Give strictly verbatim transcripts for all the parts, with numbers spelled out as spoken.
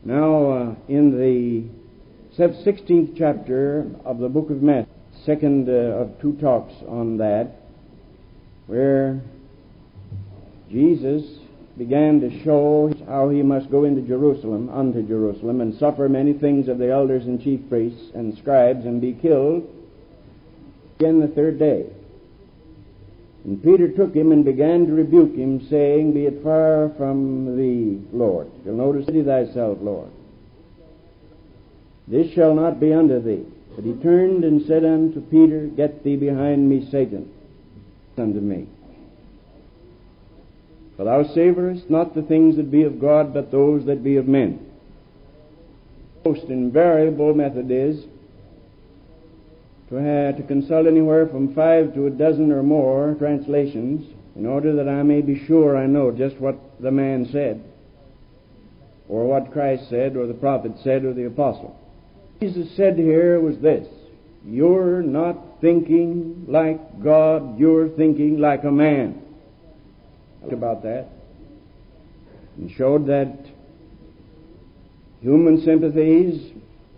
Now, uh, in the sixteenth chapter of the book of Matthew, second uh, of two talks on that, where Jesus began to show how he must go into Jerusalem, unto Jerusalem, and suffer many things of the elders and chief priests and scribes, and be killed again the third day. And Peter took him and began to rebuke him, saying, Be it far from thee, Lord. You'll notice, Pity thyself, Lord. This shall not be unto thee. But he turned and said unto Peter, Get thee behind me, Satan, unto me. For thou savorest not the things that be of God, but those that be of men. The most invariable method is to have to consult anywhere from five to a dozen or more translations in order that I may be sure I know just what the man said, or what Christ said, or the prophet said, or the apostle. Jesus said here was this: You're not thinking like God, you're thinking like a man. About that, and showed that human sympathies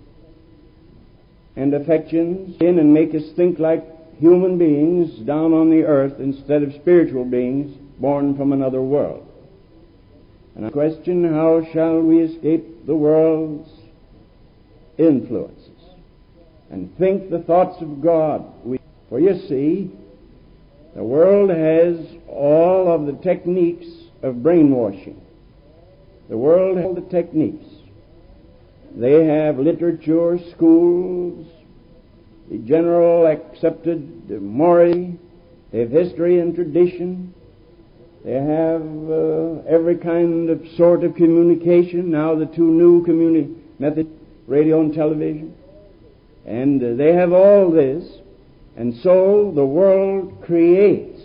and affections in and make us think like human beings down on the earth instead of spiritual beings born from another world. And I question, how shall we escape the world's influences and think the thoughts of God? We, for you see, the world has all of the techniques of brainwashing. The world has all the techniques. They have literature, schools, the general accepted morality. They have history and tradition. They have uh, every kind of sort of communication. Now the two new communi- methods, radio and television. And uh, they have all this. And so the world creates.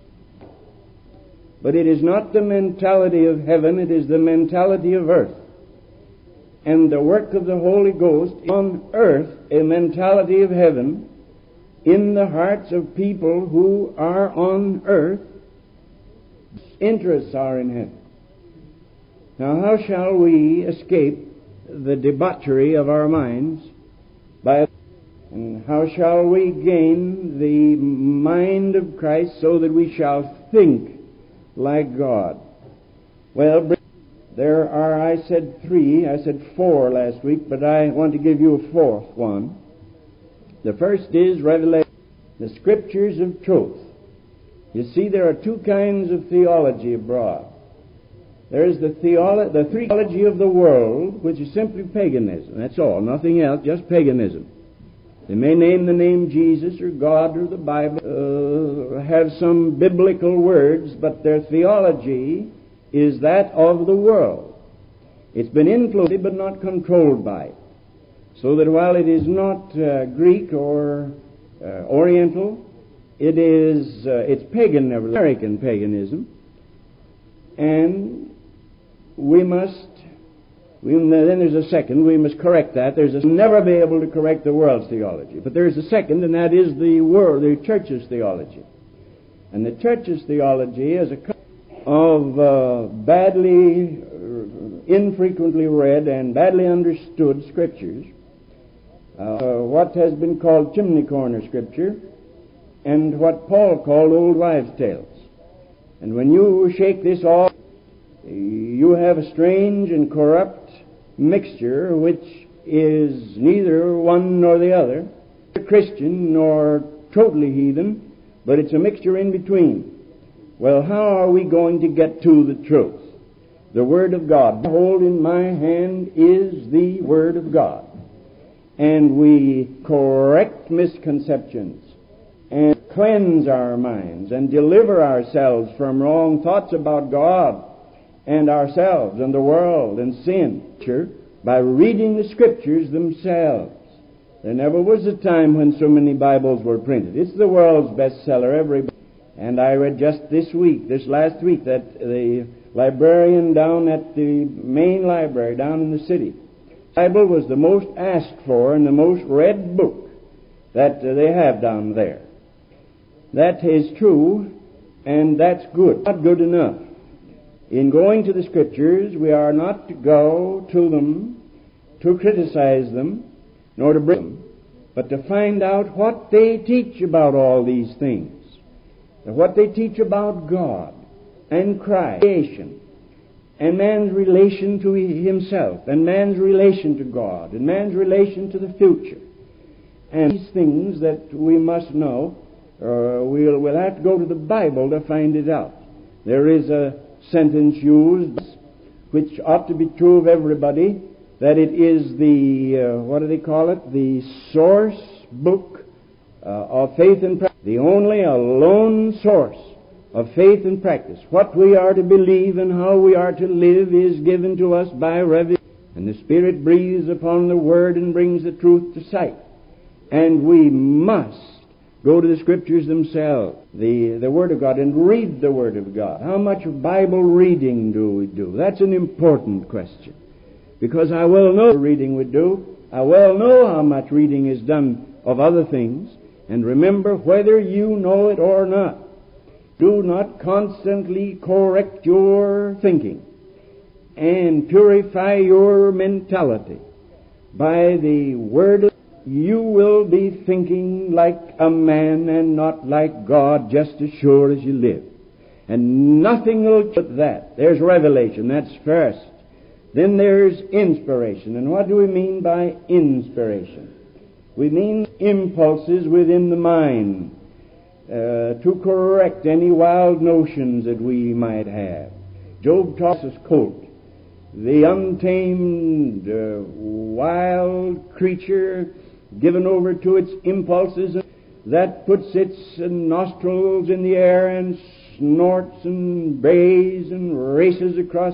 But it is not the mentality of heaven, it is the mentality of earth. And the work of the Holy Ghost on earth, a mentality of heaven, in the hearts of people who are on earth, interests are in heaven. Now, how shall we escape the debauchery of our minds by And how shall we gain the mind of Christ so that we shall think like God? Well, there are, I said three, I said four last week, but I want to give you a fourth one. The first is Revelation, the Scriptures of truth. You see, there are two kinds of theology abroad. There is the, theolo- the theology of the world, which is simply paganism. That's all, nothing else, just paganism. They may name the name Jesus or God or the Bible, uh, have some biblical words, but their theology is that of the world. It's been influenced but not controlled by it. So that while it is not uh, Greek or uh, Oriental, it is uh, it's pagan, never American paganism, and we must. We, then there's a second. We must correct that. There's a, never be able to correct the world's theology. But there's a second, and that is the world, the church's theology. And the church's theology is a of uh, badly, uh, infrequently read and badly understood scriptures. Uh, what has been called chimney corner scripture, and what Paul called old wives' tales. And when you shake this off, you have a strange and corrupt mixture which is neither one nor the other, Christian nor totally heathen, but it's a mixture in between. Well, how are we going to get to the truth? The Word of God. What I hold in my hand is the Word of God. And we correct misconceptions and cleanse our minds and deliver ourselves from wrong thoughts about God and ourselves and the world and sin by reading the Scriptures themselves. There never was a time when so many Bibles were printed. It's the world's bestseller every. And I read just this week, this last week, that the librarian down at the main library down in the city, the Bible was the most asked for and the most read book that uh, they have down there. That is true, and that's good. Not good enough. in going to the Scriptures, we are not to go to them to criticize them, nor to bring them, but to find out what they teach about all these things, and what they teach about God and Christ, creation, and man's relation to himself, and man's relation to God, and man's relation to the future. And these things that we must know, uh, we'll, we'll have to go to the Bible to find it out. There is a sentence used which ought to be true of everybody, that it is the, uh, what do they call it, the source book uh, of faith and practice, the only alone source of faith and practice. What we are to believe and how we are to live is given to us by revelation, and the Spirit breathes upon the Word and brings the truth to sight. And we must go to the Scriptures themselves, the, the Word of God, and read the Word of God. How much Bible reading do we do? That's an important question. Because I well know reading we do. I well know how much reading is done of other things. And remember, whether you know it or not, do not constantly correct your thinking and purify your mentality by the Word of you will be thinking like a man and not like God, just as sure as you live. And nothing will but that. There's revelation, that's first. Then there's inspiration. And what do we mean by inspiration? We mean impulses within the mind uh, to correct any wild notions that we might have. Job taught us colt, the untamed, uh, wild creature given over to its impulses, that puts its nostrils in the air and snorts and brays and races across,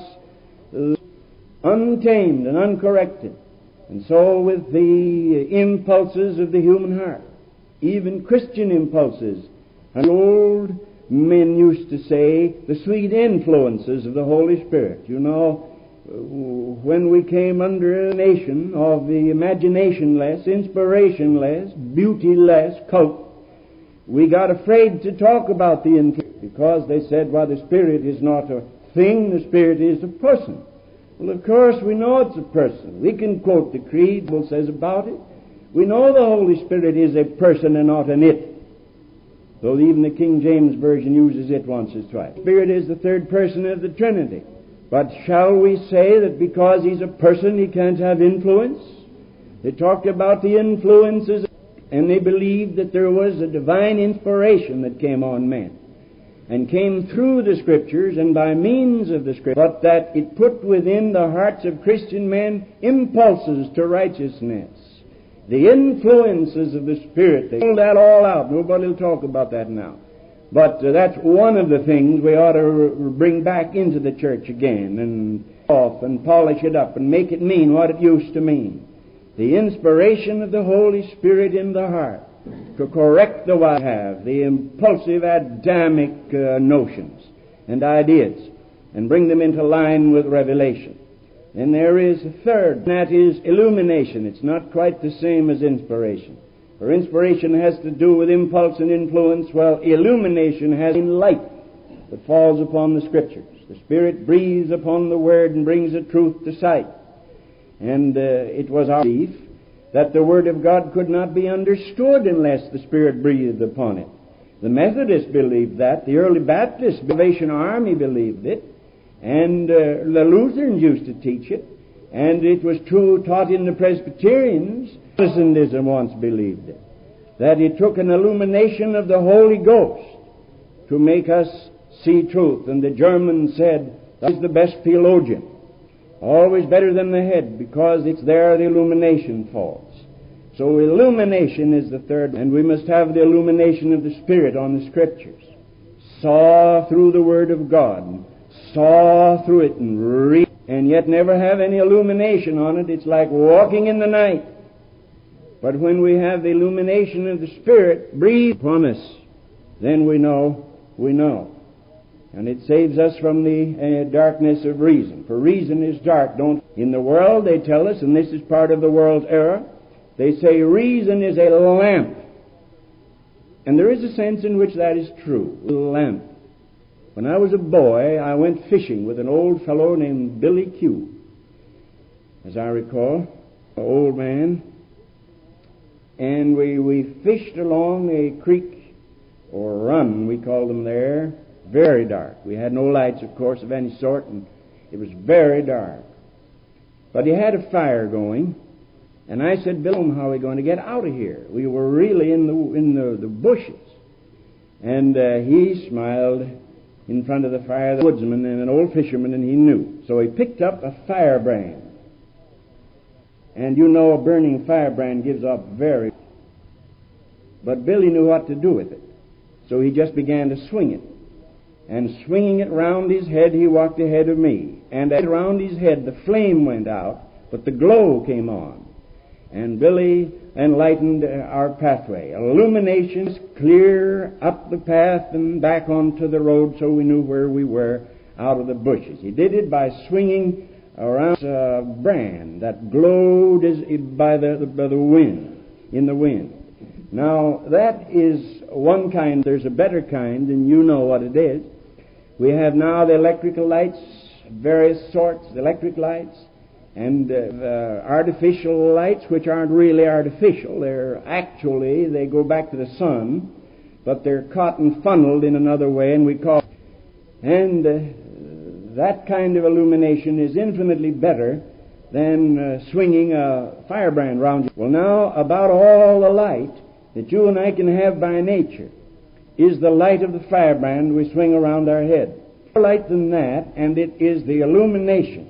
untamed and uncorrected. And so with the impulses of the human heart, even Christian impulses, and old men used to say, the sweet influences of the Holy Spirit. You know, when we came under a nation of the imagination-less, inspiration-less, beauty-less cult, we got afraid to talk about the influence because they said, well, the Spirit is not a thing, the Spirit is a person. Well, of course, we know it's a person. We can quote the creed, what says about it. We know the Holy Spirit is a person and not an it, though even the King James Version uses it once or twice. The Spirit is the third person of the Trinity. But shall we say that because he's a person he can't have influence? They talked about the influences, and they believed that there was a divine inspiration that came on men and came through the Scriptures and by means of the Scriptures, but that it put within the hearts of Christian men impulses to righteousness. The influences of the Spirit, they pulled that all out. Nobody will talk about that now. But uh, that's one of the things we ought to r- bring back into the church again and off and polish it up and make it mean what it used to mean. The inspiration of the Holy Spirit in the heart to correct the what have, the impulsive Adamic uh, notions and ideas, and bring them into line with revelation. Then there is a third, and that is illumination. It's not quite the same as inspiration. For inspiration has to do with impulse and influence, while illumination has in light that falls upon the Scriptures. The Spirit breathes upon the Word and brings the truth to sight. And uh, it was our belief that the Word of God could not be understood unless the Spirit breathed upon it. The Methodists believed that. The early Baptist Salvation Army believed it. And uh, the Lutherans used to teach it. And it was true taught in the Presbyterians. Protestantism once believed it, that it took an illumination of the Holy Ghost to make us see truth. And the German said, that is the best theologian. Always better than the head, because it's there the illumination falls. So illumination is the third, and we must have the illumination of the Spirit on the Scriptures. Saw through the Word of God, saw through it and read, and yet never have any illumination on it. It's like walking in the night. But when we have the illumination of the Spirit breathed upon us, then we know, we know. And it saves us from the uh, darkness of reason. For reason is dark. Don't in the world they tell us, and this is part of the world's error, they say reason is a lamp. And there is a sense in which that is true. A lamp. When I was a boy, I went fishing with an old fellow named Billy Q, as I recall, an old man. And we, we fished along a creek, or run, we called them there, very dark. We had no lights, of course, of any sort, and it was very dark. But he had a fire going, and I said, Bill, how are we going to get out of here? We were really in the in the, the bushes. And uh, he smiled in front of the fire, the woodsman and an old fisherman, and he knew. So he picked up a firebrand. And you know a burning firebrand gives off very... But Billy knew what to do with it. So he just began to swing it. And swinging it round his head, he walked ahead of me. And around his head, the flame went out, but the glow came on. And Billy enlightened our pathway. Illuminations clear up the path and back onto the road, so we knew where we were out of the bushes. He did it by swinging around a brand that glowed as by the, by the wind, in the wind. Now, that is one kind. There's a better kind, and you know what it is. We have now the electrical lights, various sorts, electric lights, and uh, uh, artificial lights, which aren't really artificial. They're actually, they go back to the sun, but they're caught and funneled in another way, and we call it. And uh, that kind of illumination is infinitely better than uh, swinging a firebrand round you. Well, now, about all the light that you and I can have by nature is the light of the firebrand we swing around our head. More light than that, and it is the illumination.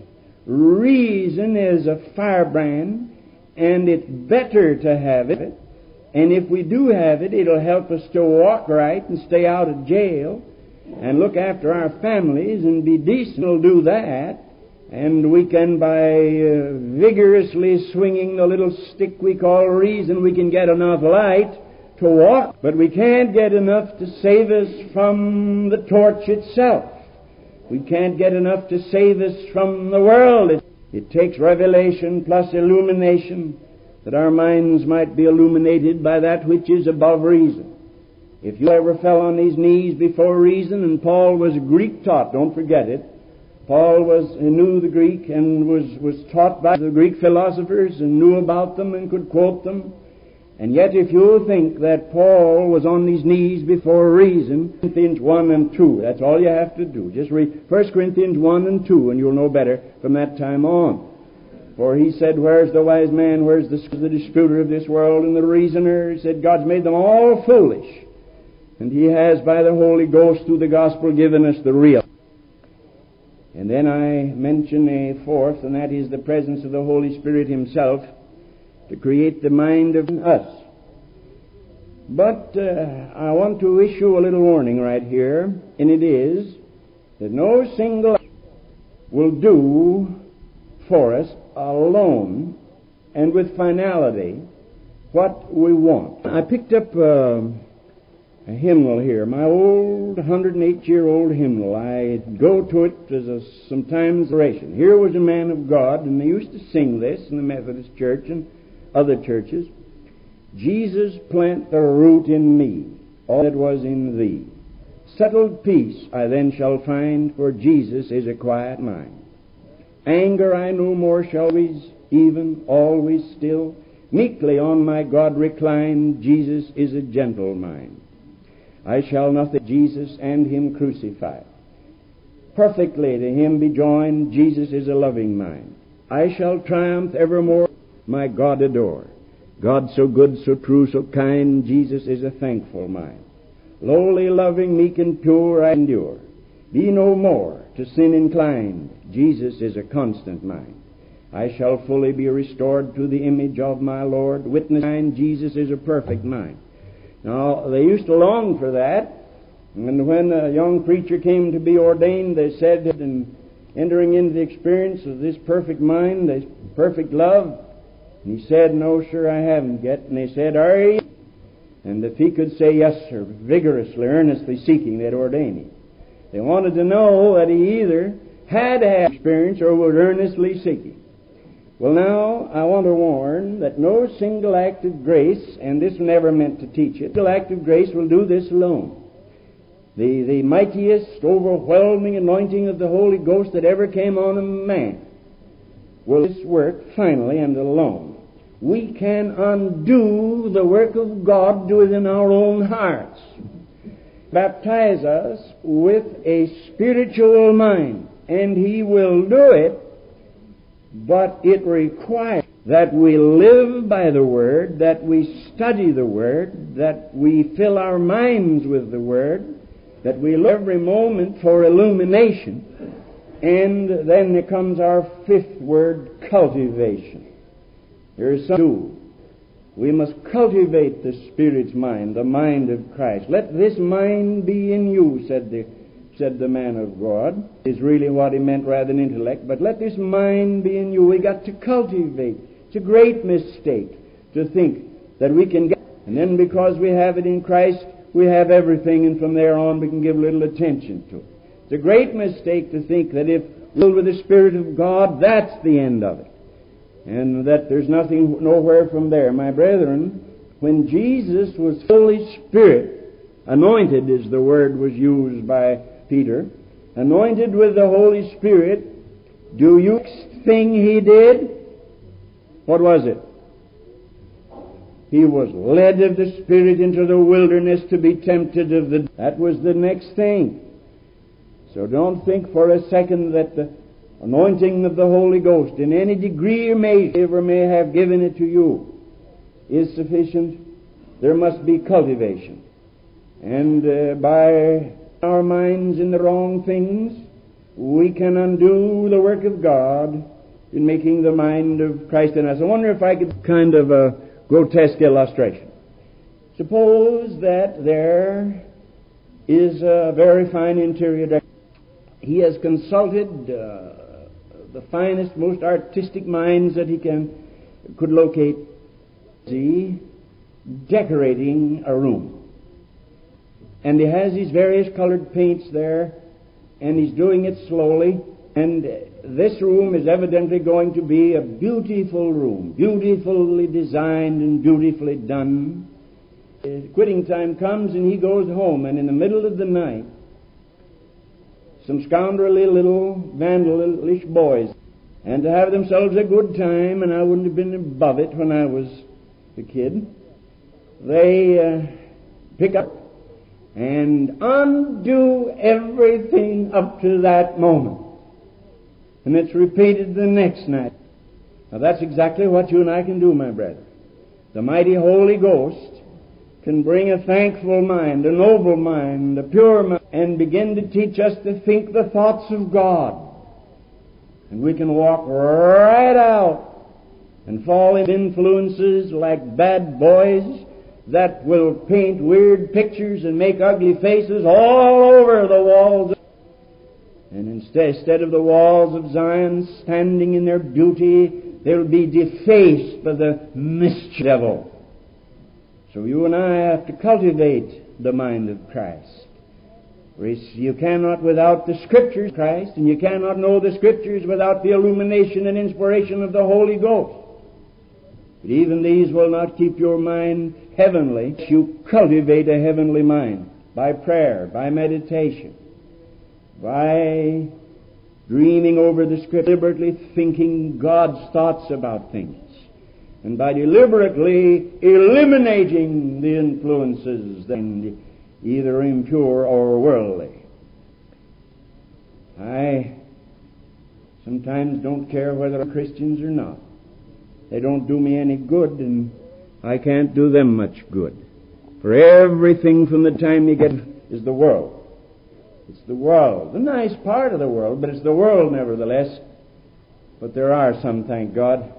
Reason is a firebrand, and it's better to have it. And if we do have it, it'll help us to walk right and stay out of jail and look after our families and be decent. We'll do that. And we can, by uh, vigorously swinging the little stick we call reason, we can get enough light to walk. But we can't get enough to save us from the torch itself. We can't get enough to save us from the world. It, it takes revelation plus illumination, that our minds might be illuminated by that which is above reason. If you ever fell on his knees before reason, and Paul was Greek taught, don't forget it. Paul was he knew the Greek and was, was taught by the Greek philosophers and knew about them and could quote them. And yet if you think that Paul was on his knees before reason, Corinthians one and two, that's all you have to do. Just read First Corinthians one and two, and you'll know better from that time on. For he said, where's the wise man, where's the, the disputer of this world and the reasoner? He said, God's made them all foolish. And he has, by the Holy Ghost, through the gospel, given us the real. And then I mention a fourth, and that is the presence of the Holy Spirit himself to create the mind of us. But uh, I want to issue a little warning right here, and it is that no single will do for us alone and with finality what we want. I picked up uh, a hymnal here, my old one hundred eight year old hymnal. I go to it as a sometimes oration. Here was a man of God, and they used to sing this in the Methodist Church and other churches. Jesus, plant the root in me, all that was in thee. Settled peace I then shall find, for Jesus is a quiet mind. Anger I no more shall always, even always still. Meekly on my God recline, Jesus is a gentle mind. I shall nothing Jesus and him crucified. Perfectly to him be joined, Jesus is a loving mind. I shall triumph evermore, my God adore. God so good, so true, so kind, Jesus is a thankful mind. Lowly, loving, meek, and pure I endure. Be no more to sin inclined, Jesus is a constant mind. I shall fully be restored to the image of my Lord. Witness mine, Jesus is a perfect mind. Now, they used to long for that, and when a young preacher came to be ordained, they said, in entering into the experience of this perfect mind, this perfect love, and he said, no, sir, I haven't yet. And they said, are you? And if he could say yes, sir, vigorously, earnestly seeking, they'd ordain him. They wanted to know that he either had had experience or was earnestly seeking. Well, now, I want to warn that no single act of grace, and this was never meant to teach it, single act of grace will do this alone. the, the mightiest, overwhelming anointing of the Holy Ghost that ever came on a man, will this work finally and alone. We can undo the work of God within our own hearts. Baptize us with a spiritual mind, and He will do it, but it requires that we live by the Word, that we study the Word, that we fill our minds with the Word, that we look every moment for illumination. And then there comes our fifth word, cultivation. There is some do. We must cultivate the Spirit's mind, the mind of Christ. Let this mind be in you, said the, said the man of God, is really what he meant rather than intellect. But let this mind be in you. We got to cultivate. It's a great mistake to think that we can get, and then because we have it in Christ, we have everything, and from there on we can give little attention to it. It's a great mistake to think that if filled with the Spirit of God, that's the end of it, and that there's nothing nowhere from there. My brethren, when Jesus was Holy Spirit, anointed as the word was used by Peter, anointed with the Holy Spirit, do you next thing He did? What was it? He was led of the Spirit into the wilderness to be tempted of the... That was the next thing. So don't think for a second that the anointing of the Holy Ghost, in any degree or measure may have given it to you, is sufficient. There must be cultivation. And uh, by our minds in the wrong things, we can undo the work of God in making the mind of Christ in us. I wonder if I could kind of a grotesque illustration. Suppose that there is a very fine interior decoration. He has consulted uh, the finest, most artistic minds that he can could locate. See, decorating a room, and he has these various colored paints there, and he's doing it slowly. And this room is evidently going to be a beautiful room, beautifully designed and beautifully done. Uh, quitting time comes, and he goes home, and in the middle of the night, some scoundrelly little vandalish boys, and to have themselves a good time, and I wouldn't have been above it when I was a kid, they uh, pick up and undo everything up to that moment. And it's repeated the next night. Now that's exactly what you and I can do, my brethren. The mighty Holy Ghost can bring a thankful mind, a noble mind, a pure mind, and begin to teach us to think the thoughts of God. And we can walk right out and fall into influences like bad boys that will paint weird pictures and make ugly faces all over the walls. And instead, instead of the walls of Zion standing in their beauty, they'll be defaced by the mischief devil. So you and I have to cultivate the mind of Christ. You cannot without the Scriptures of Christ, and you cannot know the Scriptures without the illumination and inspiration of the Holy Ghost. But even these will not keep your mind heavenly. You cultivate a heavenly mind by prayer, by meditation, by dreaming over the Scripture, deliberately thinking God's thoughts about things, and by deliberately eliminating the influences that are either impure or worldly. I sometimes don't care whether they're Christians or not. They don't do me any good, and I can't do them much good. For everything from the time you get is the world. It's the world. The nice part of the world, but it's the world nevertheless. But there are some, thank God.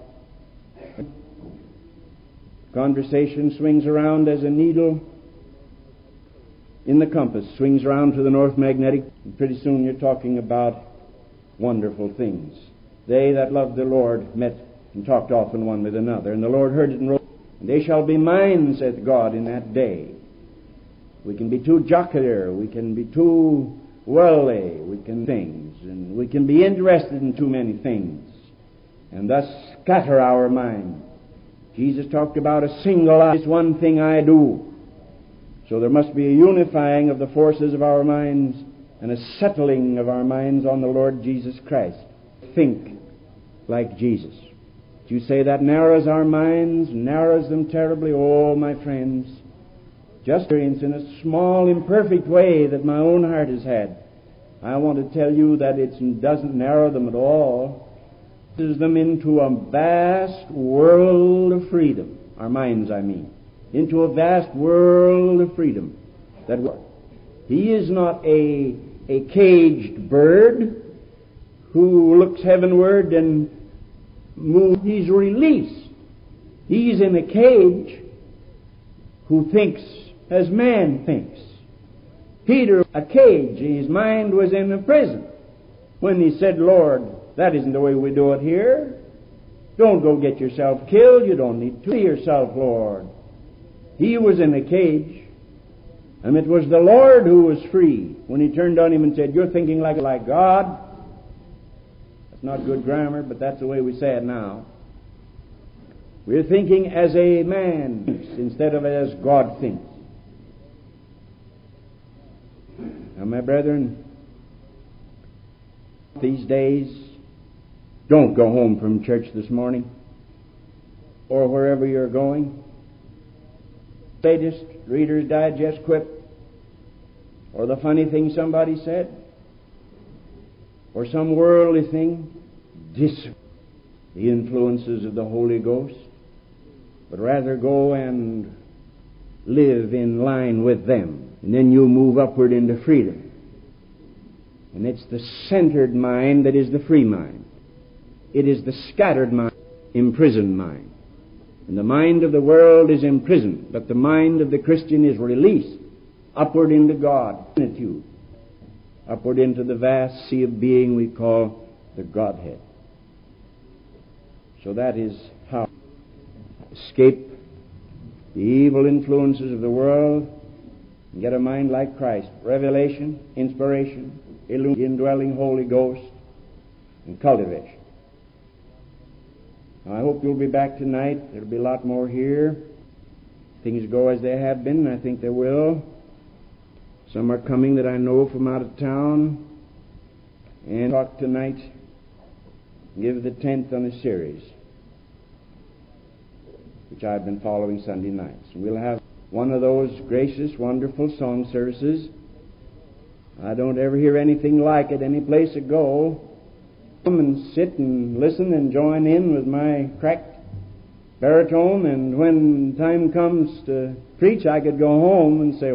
Conversation swings around as a needle in the compass, swings around to the north magnetic, and pretty soon you're talking about wonderful things. They that loved the Lord met and talked often one with another, and the Lord heard it and wrote, and they shall be mine, saith God, in that day. We can be too jocular, we can be too worldly, we can things, and we can be interested in too many things, and thus scatter our mind. Jesus talked about a single eye. It's one thing I do. So there must be a unifying of the forces of our minds and a settling of our minds on the Lord Jesus Christ. Think like Jesus. You say that narrows our minds, narrows them terribly. Oh, my friends, just experience in a small, imperfect way that my own heart has had. I want to tell you that it doesn't narrow them at all. It pushes them into a vast world of freedom. Our minds, I mean. Into a vast world of freedom. That he is not a, a caged bird who looks heavenward and moves. He's released. He's in a cage who thinks as man thinks. Peter, a cage. His mind was in a prison when he said, Lord, that isn't the way we do it here. Don't go get yourself killed. You don't need to kill yourself, Lord. He was in a cage, and it was the Lord who was free when he turned on him and said, you're thinking like, like God. That's not good grammar, but that's the way we say it now. We're thinking as a man thinks instead of as God thinks. Now, my brethren, these days, don't go home from church this morning or wherever you're going. Latest Reader's Digest quip, or the funny thing somebody said, or some worldly thing, dis the influences of the Holy Ghost, but rather go and live in line with them. And then you move upward into freedom. And it's the centered mind that is the free mind. It is the scattered mind, imprisoned mind. And the mind of the world is imprisoned, but the mind of the Christian is released upward into God, upward into the vast sea of being we call the Godhead. So that is how to escape the evil influences of the world and get a mind like Christ. Revelation, inspiration, indwelling Holy Ghost, and cultivation. I hope you'll be back tonight. There'll be a lot more here. Things go as they have been, and I think they will. Some are coming that I know from out of town. And talk tonight. Give the tenth on a series, which I've been following Sunday nights. We'll have one of those gracious, wonderful song services. I don't ever hear anything like it any place I go. Come and sit and listen and join in with my cracked baritone, and when time comes to preach, I could go home and say,